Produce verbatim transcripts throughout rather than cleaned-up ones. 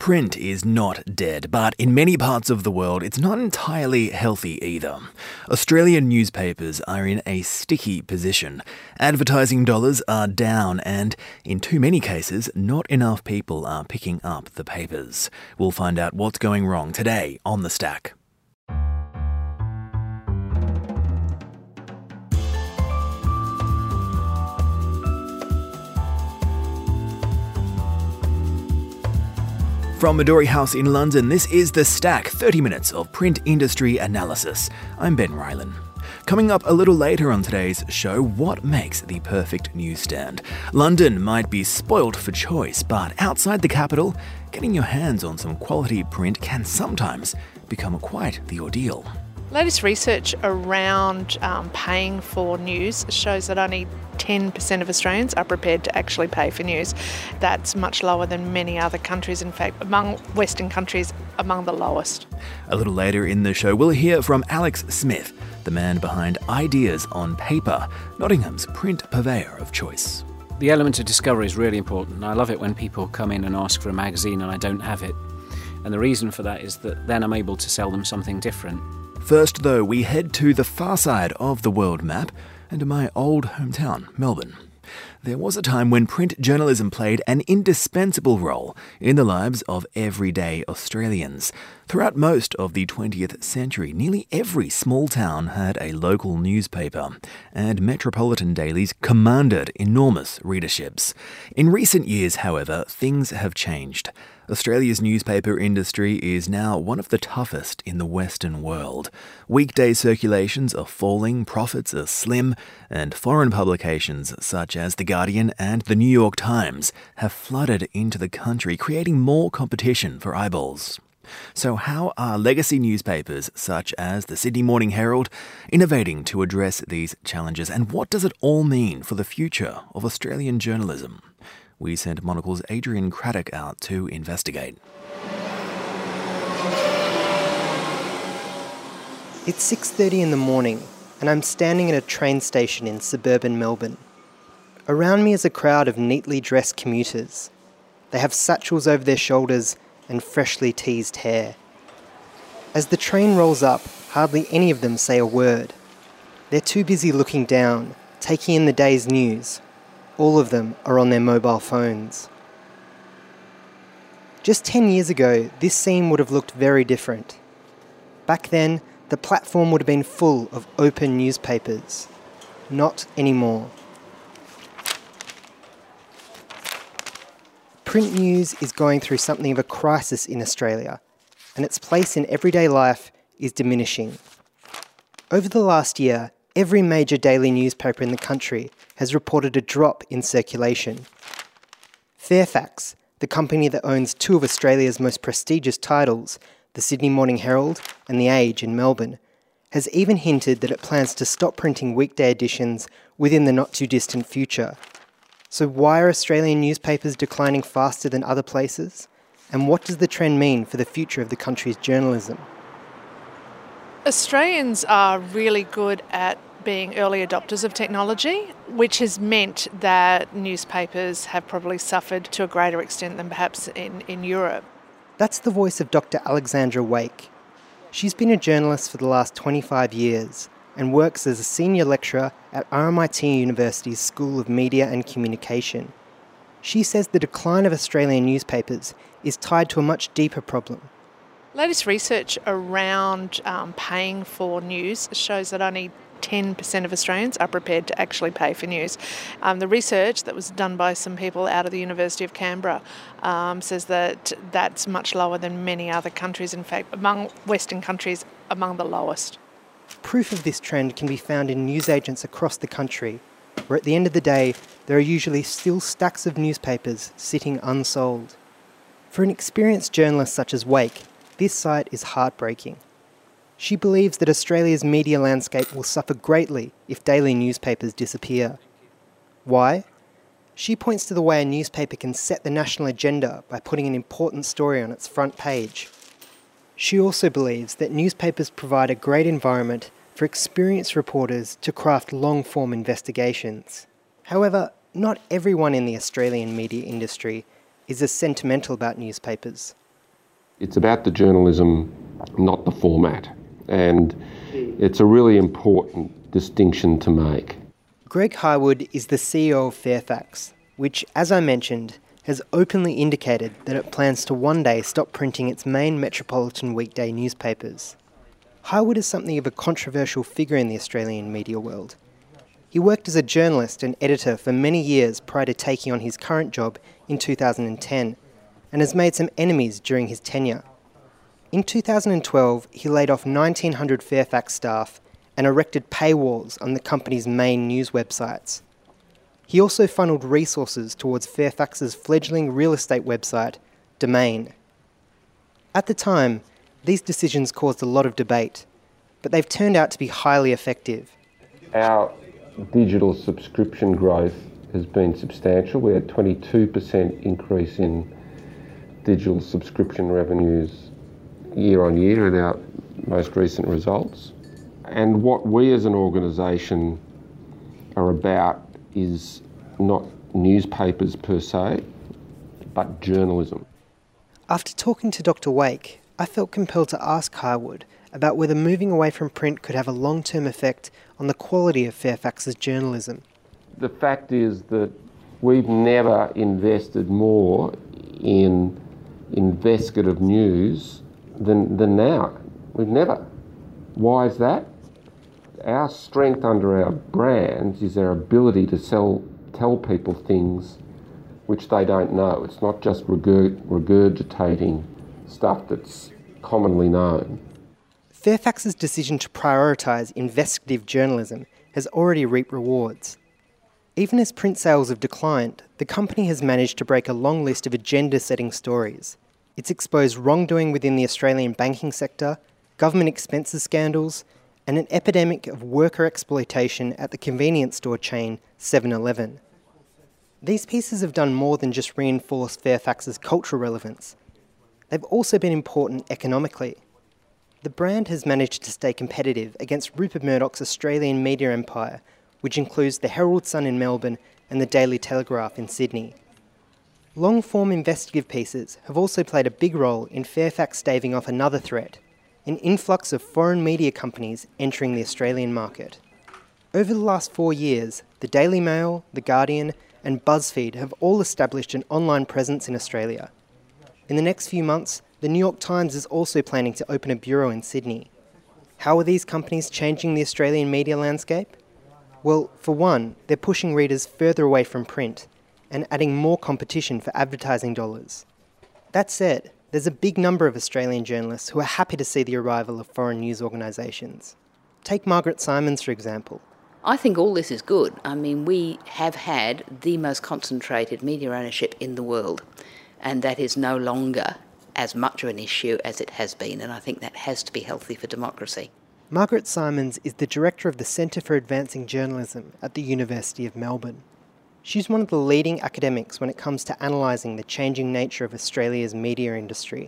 Print is not dead, but in many parts of the world, it's not entirely healthy either. Australian newspapers are in a sticky position. Advertising dollars are down and, in too many cases, not enough people are picking up the papers. We'll find out what's going wrong today on The Stack. From Midori House in London, this is The Stack, thirty minutes of print industry analysis. I'm Ben Rylan. Coming up a little later on today's show, what makes the perfect newsstand? London might be spoilt for choice, but outside the capital, getting your hands on some quality print can sometimes become quite the ordeal. Latest research around um, paying for news shows that only ten percent of Australians are prepared to actually pay for news. That's much lower than many other countries. In fact, among Western countries, among the lowest. A little later in the show, we'll hear from Alex Smith, the man behind Ideas on Paper, Nottingham's print purveyor of choice. The element of discovery is really important. I love it when people come in and ask for a magazine and I don't have it. And the reason for that is that then I'm able to sell them something different. First, though, we head to the far side of the world map and to my old hometown, Melbourne. There was a time when print journalism played an indispensable role in the lives of everyday Australians. Throughout most of the twentieth century, nearly every small town had a local newspaper, and metropolitan dailies commanded enormous readerships. In recent years, however, things have changed. Australia's newspaper industry is now one of the toughest in the Western world. Weekday circulations are falling, profits are slim, and foreign publications such as The Guardian and The New York Times have flooded into the country, creating more competition for eyeballs. So how are legacy newspapers such as the Sydney Morning Herald innovating to address these challenges, and what does it all mean for the future of Australian journalism? We sent Monocle's Adrian Craddock out to investigate. It's six thirty in the morning, and I'm standing at a train station in suburban Melbourne. Around me is a crowd of neatly dressed commuters. They have satchels over their shoulders and freshly teased hair. As the train rolls up, hardly any of them say a word. They're too busy looking down, taking in the day's news. All of them are on their mobile phones. Just ten years ago, this scene would have looked very different. Back then, the platform would have been full of open newspapers. Not anymore. Print news is going through something of a crisis in Australia, and its place in everyday life is diminishing. Over the last year, every major daily newspaper in the country has reported a drop in circulation. Fairfax, the company that owns two of Australia's most prestigious titles, the Sydney Morning Herald and The Age in Melbourne, has even hinted that it plans to stop printing weekday editions within the not-too-distant future. So why are Australian newspapers declining faster than other places? And what does the trend mean for the future of the country's journalism? Australians are really good at being early adopters of technology, which has meant that newspapers have probably suffered to a greater extent than perhaps in, in Europe. That's the voice of Doctor Alexandra Wake. She's been a journalist for the last twenty-five years and works as a senior lecturer at R M I T University's School of Media and Communication. She says the decline of Australian newspapers is tied to a much deeper problem. Latest research around um, paying for news shows that only ten percent of Australians are prepared to actually pay for news. Um, the research that was done by some people out of the University of Canberra um, says that that's much lower than many other countries. In fact, among Western countries, among the lowest. Proof of this trend can be found in newsagents across the country, where at the end of the day, there are usually still stacks of newspapers sitting unsold. For an experienced journalist such as Wake, this sight is heartbreaking. She believes that Australia's media landscape will suffer greatly if daily newspapers disappear. Why? She points to the way a newspaper can set the national agenda by putting an important story on its front page. She also believes that newspapers provide a great environment for experienced reporters to craft long-form investigations. However, not everyone in the Australian media industry is as sentimental about newspapers. It's about the journalism, not the format. And it's a really important distinction to make. Greg Hywood is the C E O of Fairfax, which, as I mentioned, has openly indicated that it plans to one day stop printing its main metropolitan weekday newspapers. Hywood is something of a controversial figure in the Australian media world. He worked as a journalist and editor for many years prior to taking on his current job in two thousand ten, and has made some enemies during his tenure. In two thousand twelve, he laid off nineteen hundred Fairfax staff and erected paywalls on the company's main news websites. He also funneled resources towards Fairfax's fledgling real estate website, Domain. At the time, these decisions caused a lot of debate, but they've turned out to be highly effective. Our digital subscription growth has been substantial. We had a twenty-two percent increase in digital subscription revenues year on year in our most recent results. And what we as an organisation are about is not newspapers per se, but journalism. After talking to Doctor Wake, I felt compelled to ask Hywood about whether moving away from print could have a long-term effect on the quality of Fairfax's journalism. The fact is that we've never invested more in investigative news than, than now. We've never. Why is that? Our strength under our brands is our ability to sell, tell people things which they don't know. It's not just regurg- regurgitating stuff that's commonly known. Fairfax's decision to prioritise investigative journalism has already reaped rewards. Even as print sales have declined, the company has managed to break a long list of agenda-setting stories. It's exposed wrongdoing within the Australian banking sector, government expenses scandals, and an epidemic of worker exploitation at the convenience store chain seven eleven. These pieces have done more than just reinforce Fairfax's cultural relevance. They've also been important economically. The brand has managed to stay competitive against Rupert Murdoch's Australian media empire, which includes the Herald Sun in Melbourne and the Daily Telegraph in Sydney. Long-form investigative pieces have also played a big role in Fairfax staving off another threat, an influx of foreign media companies entering the Australian market. Over the last four years, the Daily Mail, The Guardian, and BuzzFeed have all established an online presence in Australia. In the next few months, the New York Times is also planning to open a bureau in Sydney. How are these companies changing the Australian media landscape? Well, for one, they're pushing readers further away from print and adding more competition for advertising dollars. That said, there's a big number of Australian journalists who are happy to see the arrival of foreign news organisations. Take Margaret Simons, for example. I think all this is good. I mean, we have had the most concentrated media ownership in the world, and that is no longer as much of an issue as it has been, and I think that has to be healthy for democracy. Margaret Simons is the director of the Centre for Advancing Journalism at the University of Melbourne. She's one of the leading academics when it comes to analysing the changing nature of Australia's media industry.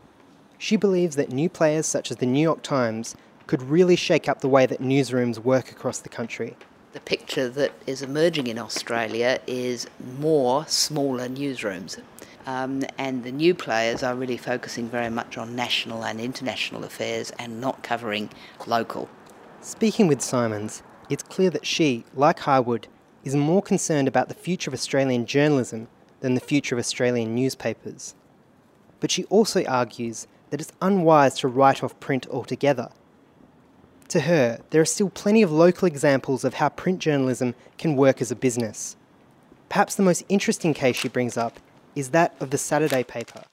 She believes that new players such as the New York Times could really shake up the way that newsrooms work across the country. The picture that is emerging in Australia is more smaller newsrooms. Um, and the new players are really focusing very much on national and international affairs and not covering local. Speaking with Simons, it's clear that she, like Hywood, is more concerned about the future of Australian journalism than the future of Australian newspapers. But she also argues that it's unwise to write off print altogether. To her, there are still plenty of local examples of how print journalism can work as a business. Perhaps the most interesting case she brings up is that of the Saturday paper.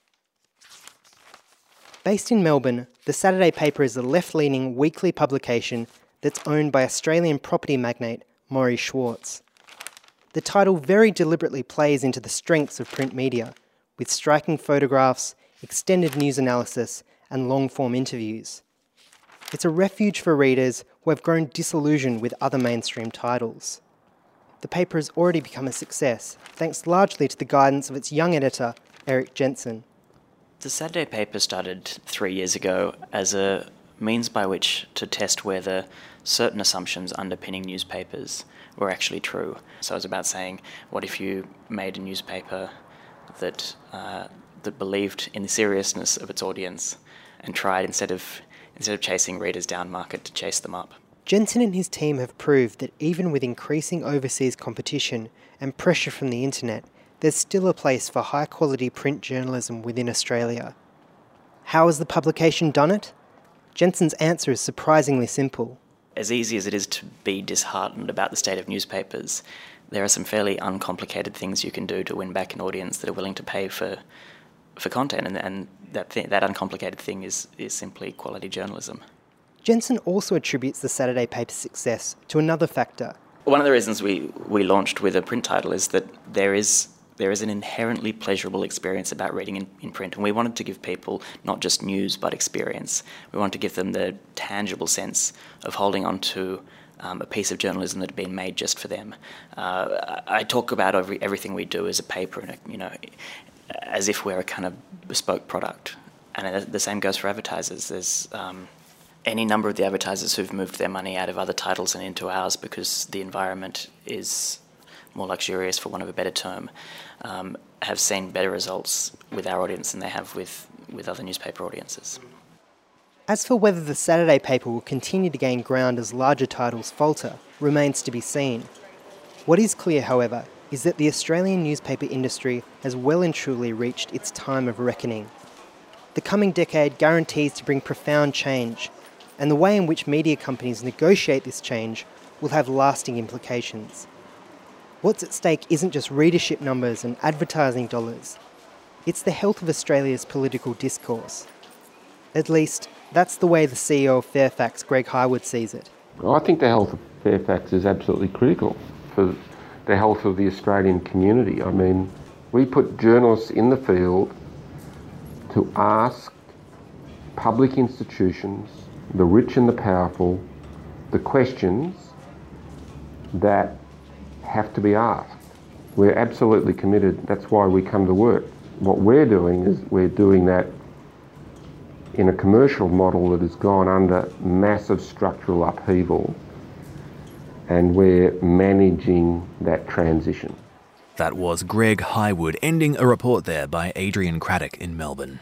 Based in Melbourne, the Saturday paper is a left-leaning weekly publication that's owned by Australian property magnate Maurie Schwartz. The title very deliberately plays into the strengths of print media, with striking photographs, extended news analysis, and long-form interviews. It's a refuge for readers who have grown disillusioned with other mainstream titles. The paper has already become a success, thanks largely to the guidance of its young editor, Eric Jensen. The Saturday paper started three years ago as a means by which to test whether certain assumptions underpinning newspapers were actually true. So it was about saying, what if you made a newspaper that uh, that believed in the seriousness of its audience and tried, instead of instead of chasing readers down market, to chase them up. Jensen and his team have proved that even with increasing overseas competition and pressure from the internet, there's still a place for high-quality print journalism within Australia. How has the publication done it? Jensen's answer is surprisingly simple. As easy as it is to be disheartened about the state of newspapers, there are some fairly uncomplicated things you can do to win back an audience that are willing to pay for for content, and, and that th- that uncomplicated thing is, is simply quality journalism. Jensen also attributes the Saturday paper's success to another factor. One of the reasons we, we launched with a print title is that there is there is an inherently pleasurable experience about reading in, in print, and we wanted to give people not just news but experience. We wanted to give them the tangible sense of holding on to um, a piece of journalism that had been made just for them. Uh, I talk about every, everything we do as a paper, and you know, as if we're a kind of bespoke product, and the same goes for advertisers. There's um, any number of the advertisers who've moved their money out of other titles and into ours because the environment is more luxurious, for want of a better term, um, have seen better results with our audience than they have with, with other newspaper audiences. As for whether the Saturday paper will continue to gain ground as larger titles falter, remains to be seen. What is clear, however, is that the Australian newspaper industry has well and truly reached its time of reckoning. The coming decade guarantees to bring profound change, and the way in which media companies negotiate this change will have lasting implications. What's at stake isn't just readership numbers and advertising dollars. It's the health of Australia's political discourse. At least, that's the way the C E O of Fairfax, Greg Hywood, sees it. I think the health of Fairfax is absolutely critical for the health of the Australian community. I mean, we put journalists in the field to ask public institutions, the rich and the powerful, the questions that have to be asked. We're absolutely committed. That's why we come to work. What we're doing is we're doing that in a commercial model that has gone under massive structural upheaval, and we're managing that transition. That was Greg Hywood, ending a report there by Adrian Craddock in Melbourne.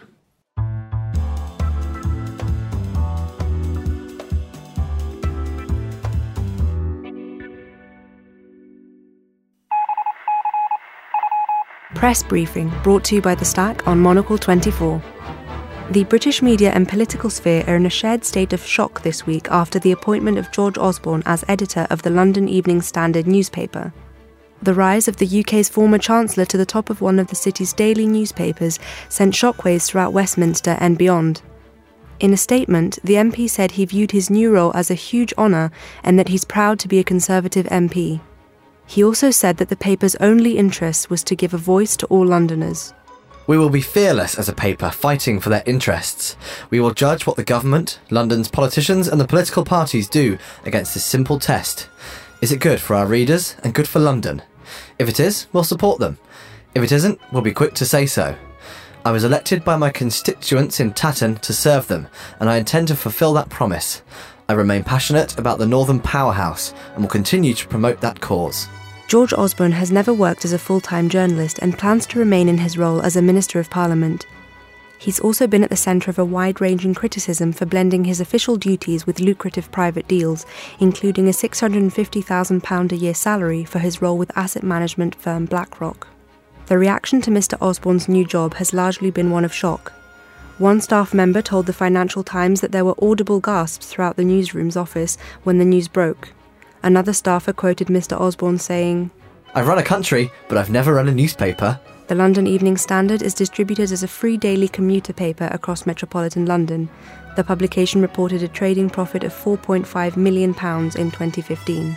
Press briefing brought to you by The Stack on Monocle twenty-four. The British media and political sphere are in a shared state of shock this week after the appointment of George Osborne as editor of the London Evening Standard newspaper. The rise of the U K's former Chancellor to the top of one of the city's daily newspapers sent shockwaves throughout Westminster and beyond. In a statement, the M P said he viewed his new role as a huge honour and that he's proud to be a Conservative M P. He also said that the paper's only interest was to give a voice to all Londoners. We will be fearless as a paper, fighting for their interests. We will judge what the government, London's politicians and the political parties do against this simple test. Is it good for our readers and good for London? If it is, we'll support them. If it isn't, we'll be quick to say so. I was elected by my constituents in Tatton to serve them, and I intend to fulfil that promise. I remain passionate about the Northern Powerhouse and will continue to promote that cause. George Osborne has never worked as a full-time journalist and plans to remain in his role as a Minister of Parliament. He's also been at the centre of a wide-ranging criticism for blending his official duties with lucrative private deals, including a six hundred fifty thousand pounds a year salary for his role with asset management firm BlackRock. The reaction to Mr Osborne's new job has largely been one of shock. One staff member told the Financial Times that there were audible gasps throughout the newsroom's office when the news broke. Another staffer quoted Mr Osborne saying, "I've run a country, but I've never run a newspaper." The London Evening Standard is distributed as a free daily commuter paper across metropolitan London. The publication reported a trading profit of four point five million pounds in twenty fifteen.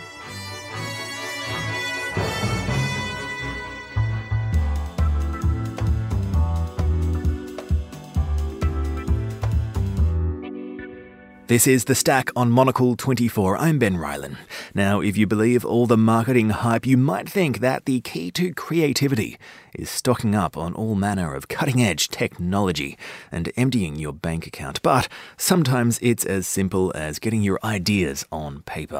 This is The Stack on Monocle twenty-four. I'm Ben Rylan. Now, if you believe all the marketing hype, you might think that the key to creativity is stocking up on all manner of cutting-edge technology and emptying your bank account. But sometimes it's as simple as getting your ideas on paper.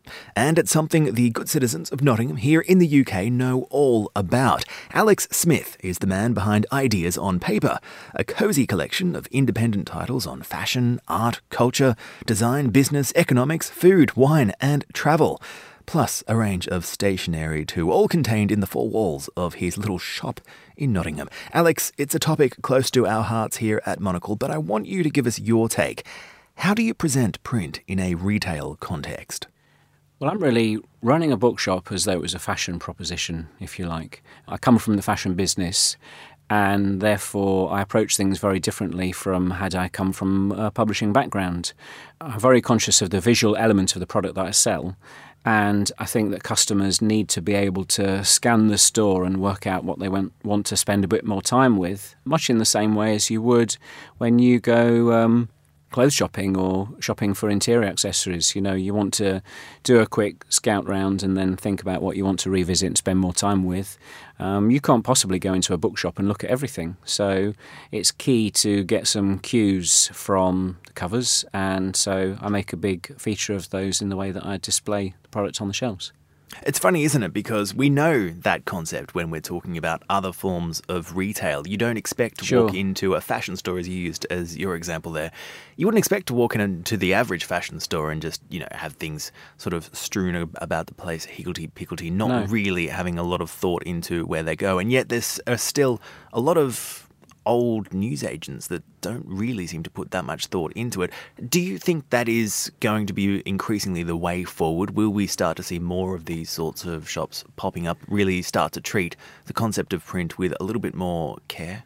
And it's something the good citizens of Nottingham here in the U K know all about. Alex Smith is the man behind Ideas on Paper, a cosy collection of independent titles on fashion, art, culture, design, business, economics, food, wine and travel. Plus a range of stationery too, all contained in the four walls of his little shop in Nottingham. Alex, it's a topic close to our hearts here at Monocle, but I want you to give us your take. How do you present print in a retail context? Well, I'm really running a bookshop as though it was a fashion proposition, if you like. I come from the fashion business, and therefore I approach things very differently from had I come from a publishing background. I'm very conscious of the visual element of the product that I sell, and I think that customers need to be able to scan the store and work out what they want, want to spend a bit more time with, much in the same way as you would when you go um, clothes shopping or shopping for interior accessories. You know, you want to do a quick scout round and then think about what you want to revisit and spend more time with. Um, you can't possibly go into a bookshop and look at everything. So it's key to get some cues from the covers, and so I make a big feature of those in the way that I display the product on the shelves. It's funny, isn't it? Because we know that concept when we're talking about other forms of retail. You don't expect to Sure. walk into a fashion store, as you used as your example there. You wouldn't expect to walk into the average fashion store and just, you know, have things sort of strewn ab- about the place, higgledy-pickledy, not No. really having a lot of thought into where they go. And yet there's uh, still a lot of old newsagents that don't really seem to put that much thought into it. Do you think that is going to be increasingly the way forward? Will we start to see more of these sorts of shops popping up, really start to treat the concept of print with a little bit more care?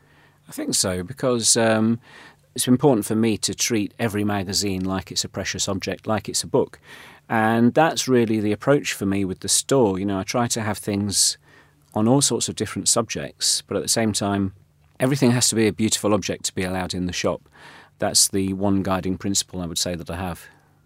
I think so, because um, it's important for me to treat every magazine like it's a precious object, like it's a book. And that's really the approach for me with the store. You know, I try to have things on all sorts of different subjects, but at the same time, everything has to be a beautiful object to be allowed in the shop. That's the one guiding principle I would say that I have.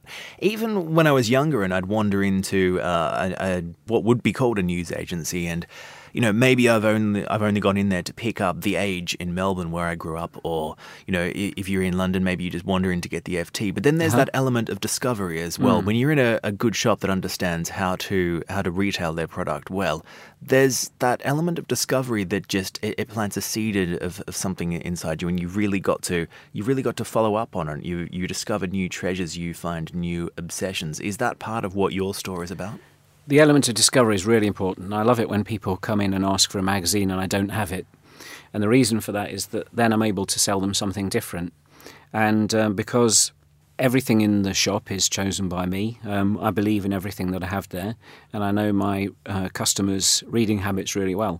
Even when I was younger and I'd wander into uh, a, a, what would be called a news agency, and you know, maybe I've only I've only gone in there to pick up The Age in Melbourne where I grew up, or you know, if you're in London, maybe you just wander in to get the F T. But then there's Uh-huh. that element of discovery as well. Mm. When you're in a, a good shop that understands how to how to retail their product well, there's that element of discovery that just it, it plants a seed of, of something inside you, and you really got to you really got to follow up on it. You you discover new treasures, you find new obsessions. Is that part of what your store is about? The element of discovery is really important. I love it when people come in and ask for a magazine and I don't have it. And the reason for that is that then I'm able to sell them something different. And um, because everything in the shop is chosen by me, um, I believe in everything that I have there, and I know my uh, customers' reading habits really well.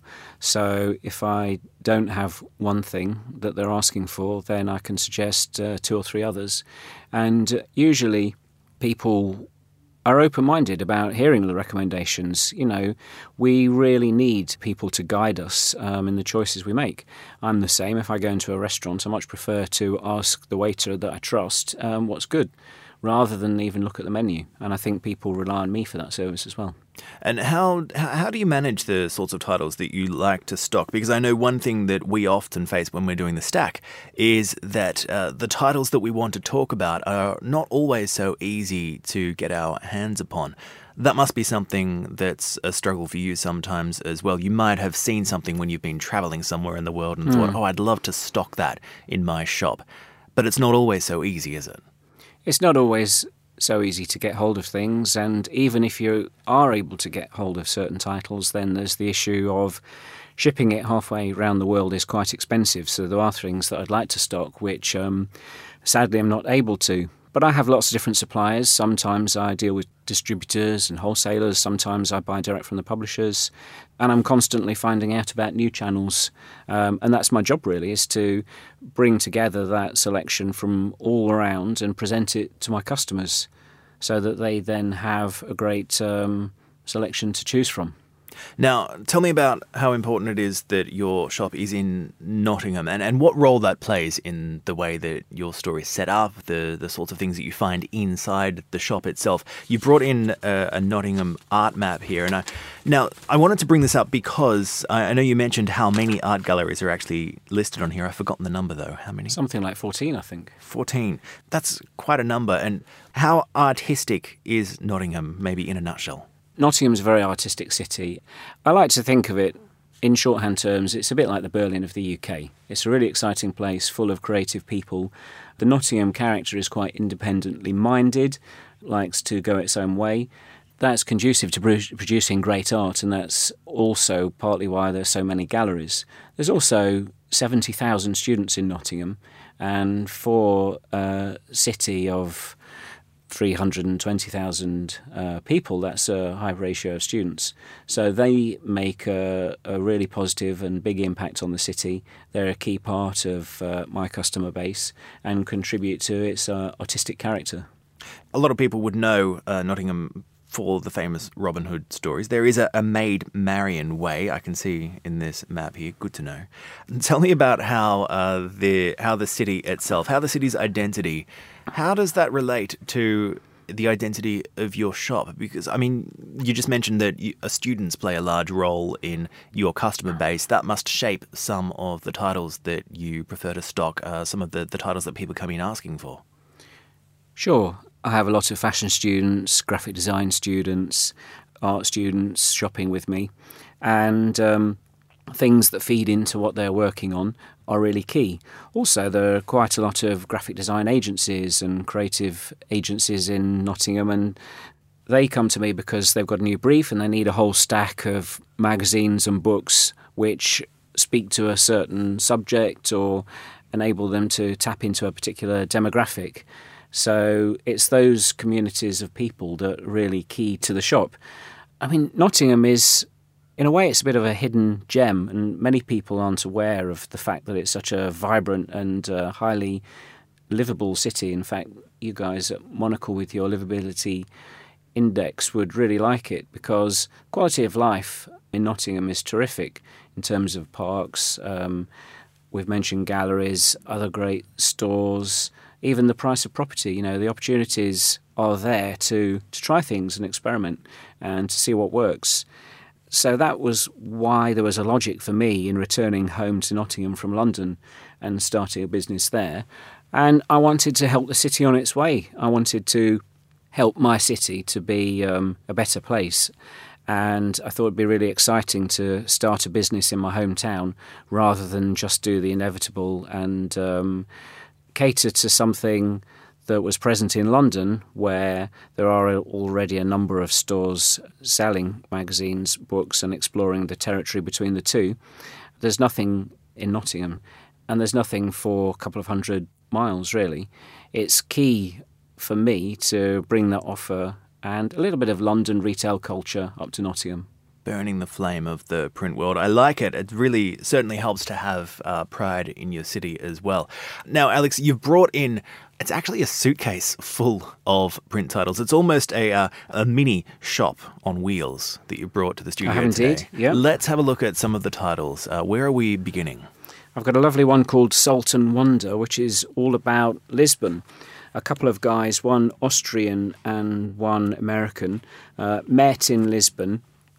So if I don't have one thing that they're asking for, then I can suggest uh, two or three others. And uh, usually people are open-minded about hearing the recommendations. You know, we really need people to guide us um, in the choices we make. I'm the same. If I go into a restaurant, I much prefer to ask the waiter that I trust um, what's good, rather than even look at the menu. And I think people rely on me for that service as well. And how how do you manage the sorts of titles that you like to stock? Because I know one thing that we often face when we're doing the stack is that uh, the titles that we want to talk about are not always so easy to get our hands upon. That must be something that's a struggle for you sometimes as well. You might have seen something when you've been travelling somewhere in the world and Mm. thought, oh, I'd love to stock that in my shop. But it's not always so easy, is it? It's not always so easy to get hold of things, and even if you are able to get hold of certain titles, then there's the issue of shipping it halfway around the world is quite expensive. So there are things that I'd like to stock which um, sadly I'm not able to. But I have lots of different suppliers. Sometimes I deal with distributors and wholesalers. Sometimes I buy direct from the publishers. And I'm constantly finding out about new channels. Um, and that's my job, really, is to bring together that selection from all around and present it to my customers so that they then have a great um, selection to choose from. Now, tell me about how important it is that your shop is in Nottingham and, and what role that plays in the way that your store is set up, the, the sorts of things that you find inside the shop itself. You brought in a, a Nottingham art map here. and I, Now, I wanted to bring this up because I, I know you mentioned how many art galleries are actually listed on here. I've forgotten the number, though. How many? Something like fourteen, I think. fourteen. That's quite a number. And how artistic is Nottingham, maybe in a nutshell? Nottingham's a very artistic city. I like to think of it in shorthand terms. It's a bit like the Berlin of the U K. It's a really exciting place full of creative people. The Nottingham character is quite independently minded, likes to go its own way. That's conducive to producing great art, and that's also partly why there's so many galleries. There's also seventy thousand students in Nottingham, and for a city of three hundred twenty thousand uh, people, that's a high ratio of students. So they make a, a really positive and big impact on the city. They're a key part of uh, my customer base and contribute to its uh, artistic character. A lot of people would know uh, Nottingham for the famous Robin Hood stories. There is a, a Maid Marian way I can see in this map here. Good to know. Tell me about how uh, the how the city itself, how the city's identity, how does that relate to the identity of your shop? Because, I mean, you just mentioned that you, uh, students play a large role in your customer base. That must shape some of the titles that you prefer to stock, uh, some of the, the titles that people come in asking for. Sure. I have a lot of fashion students, graphic design students, art students shopping with me, and um, things that feed into what they're working on are really key. Also, there are quite a lot of graphic design agencies and creative agencies in Nottingham, and they come to me because they've got a new brief and they need a whole stack of magazines and books which speak to a certain subject or enable them to tap into a particular demographic. So it's those communities of people that are really key to the shop. I mean, Nottingham is, in a way, it's a bit of a hidden gem, and many people aren't aware of the fact that it's such a vibrant and uh, highly livable city. In fact, you guys at Monocle with your livability index would really like it, because quality of life in Nottingham is terrific in terms of parks. Um, we've mentioned galleries, other great stores. Even the price of property, you know, the opportunities are there to, to try things and experiment and to see what works. So that was why there was a logic for me in returning home to Nottingham from London and starting a business there. And I wanted to help the city on its way. I wanted to help my city to be um, a better place. And I thought it'd be really exciting to start a business in my hometown rather than just do the inevitable and um, cater to something that was present in London, where there are already a number of stores selling magazines, books, and exploring the territory between the two. There's nothing in Nottingham, and there's nothing for a couple of hundred miles, really. It's key for me to bring that offer and a little bit of London retail culture up to Nottingham. Burning the flame of the print world. I like it. It really certainly helps to have uh, pride in your city as well. Now, Alex, you've brought in, it's actually a suitcase full of print titles. It's almost a uh, a mini shop on wheels that you brought to the studio I have today. Indeed, yeah. Let's have a look at some of the titles. Uh, where are we beginning? I've got a lovely one called Salt and Wonder, which is all about Lisbon. A couple of guys, one Austrian and one American, uh, met in Lisbon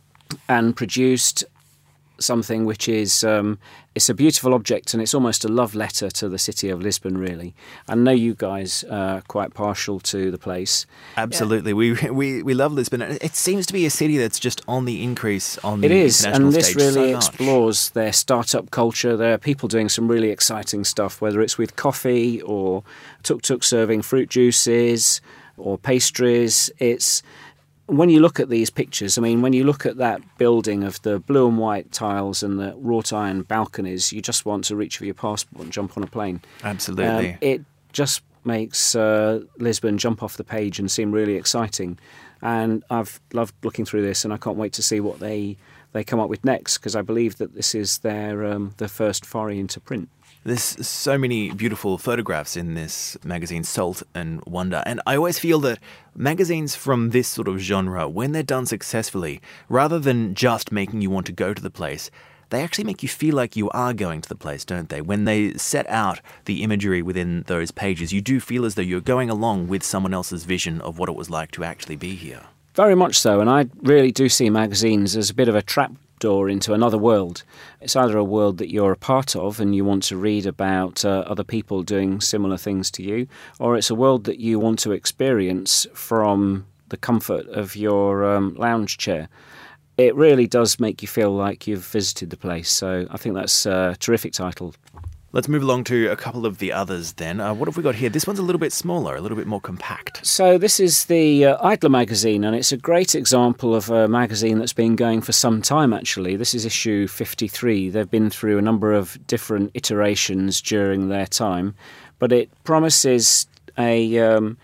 and produced something which is um, it's a beautiful object, and it's almost a love letter to the city of Lisbon, really. I know you guys are quite partial to the place. Absolutely. Yeah. We, we we love Lisbon. It seems to be a city that's just on the increase on the it is, international and this stage really so much. explores their startup culture. There are people doing some really exciting stuff, whether it's with coffee or tuk-tuk serving fruit juices or pastries. It's when you look at these pictures, I mean, when you look at that building of the blue and white tiles and the wrought iron balconies, you just want to reach for your passport and jump on a plane. Absolutely. Um, it just makes uh, Lisbon jump off the page and seem really exciting. And I've loved looking through this, and I can't wait to see what they, they come up with next, because I believe that this is their um, their first foray into print. There's so many beautiful photographs in this magazine, Salt and Wonder, and I always feel that magazines from this sort of genre, when they're done successfully, rather than just making you want to go to the place, they actually make you feel like you are going to the place, don't they? When they set out the imagery within those pages, you do feel as though you're going along with someone else's vision of what it was like to actually be here. Very much so, and I really do see magazines as a bit of a trap door into another world. It's either a world that you're a part of and you want to read about uh, other people doing similar things to you, or it's a world that you want to experience from the comfort of your um, lounge chair. It really does make you feel like you've visited the place, so I think that's a terrific title. Let's move along to a couple of the others then. Uh, what have we got here? This one's a little bit smaller, a little bit more compact. So this is the uh, Idler magazine, and it's a great example of a magazine that's been going for some time, actually. This is issue fifty-three. They've been through a number of different iterations during their time, but it promises a um,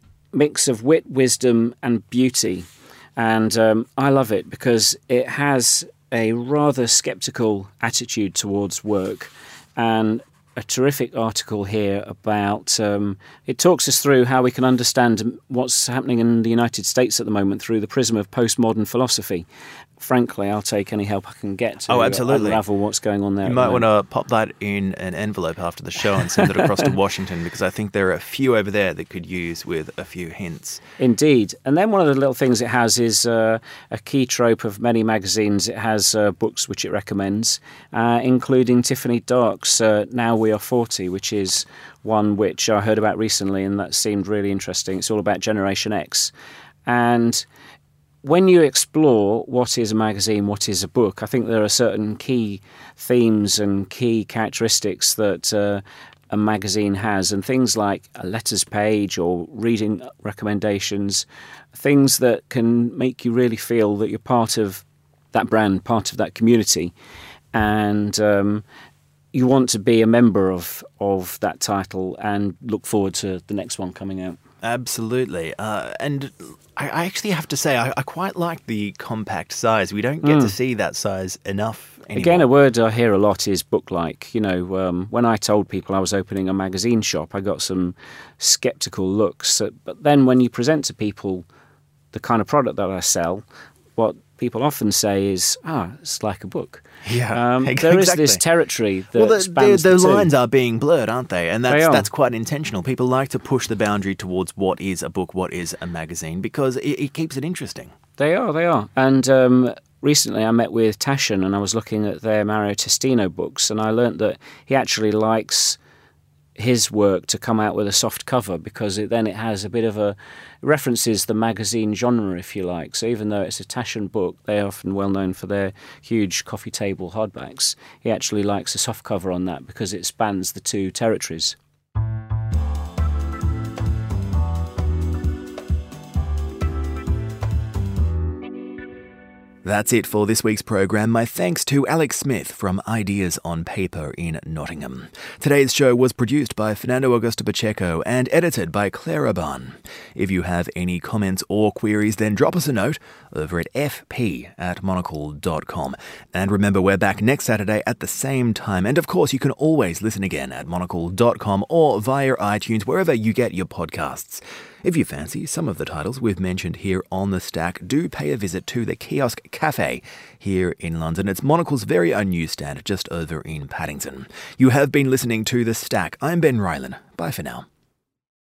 mix of wit, wisdom and beauty. And um, I love it because it has a rather sceptical attitude towards work, and a terrific article here about, um, it talks us through how we can understand what's happening in the United States at the moment through the prism of postmodern philosophy. Frankly, I'll take any help I can get to oh, absolutely. unravel what's going on there. You might want to pop that in an envelope after the show and send it across to Washington, because I think there are a few over there that could use with a few hints. Indeed. And then one of the little things it has is uh, a key trope of many magazines. It has uh, books which it recommends, uh, including Tiffany Dark's uh, Now We Are forty, which is one which I heard about recently and that seemed really interesting. It's all about Generation X. And when you explore what is a magazine, what is a book, I think there are certain key themes and key characteristics that uh, a magazine has, and things like a letters page or reading recommendations, things that can make you really feel that you're part of that brand, part of that community, and um, you want to be a member of, of that title and look forward to the next one coming out. Absolutely. Uh, and I, I actually have to say, I, I quite like the compact size. We don't get mm. to see that size enough anymore. Again, a word I hear a lot is book-like. You know, um, when I told people I was opening a magazine shop, I got some sceptical looks. But then when you present to people the kind of product that I sell, what people often say is, ah, it's like a book. Yeah, um, exactly. There is this territory that well, the, spans the, the, the two. lines are being blurred, aren't they? And that's they that's quite intentional. People like to push the boundary towards what is a book, what is a magazine, because it, it keeps it interesting. They are, they are. And um, recently I met with Taschen and I was looking at their Mario Testino books, and I learnt that he actually likes his work to come out with a soft cover, because it, then it has a bit of a, it references the magazine genre, if you like. So even though it's a Taschen book, they're often well known for their huge coffee table hardbacks. He actually likes a soft cover on that because it spans the two territories. That's it for this week's program. My thanks to Alex Smith from Ideas on Paper in Nottingham. Today's show was produced by Fernando Augusto Pacheco and edited by Claire Oban. If you have any comments or queries, then drop us a note over at f p at monocle dot com. And remember, we're back next Saturday at the same time. And of course, you can always listen again at monocle dot com or via iTunes, wherever you get your podcasts. If you fancy some of the titles we've mentioned here on The Stack, do pay a visit to the Kiosk Cafe here in London. It's Monocle's very own newsstand just over in Paddington. You have been listening to The Stack. I'm Ben Rylan. Bye for now.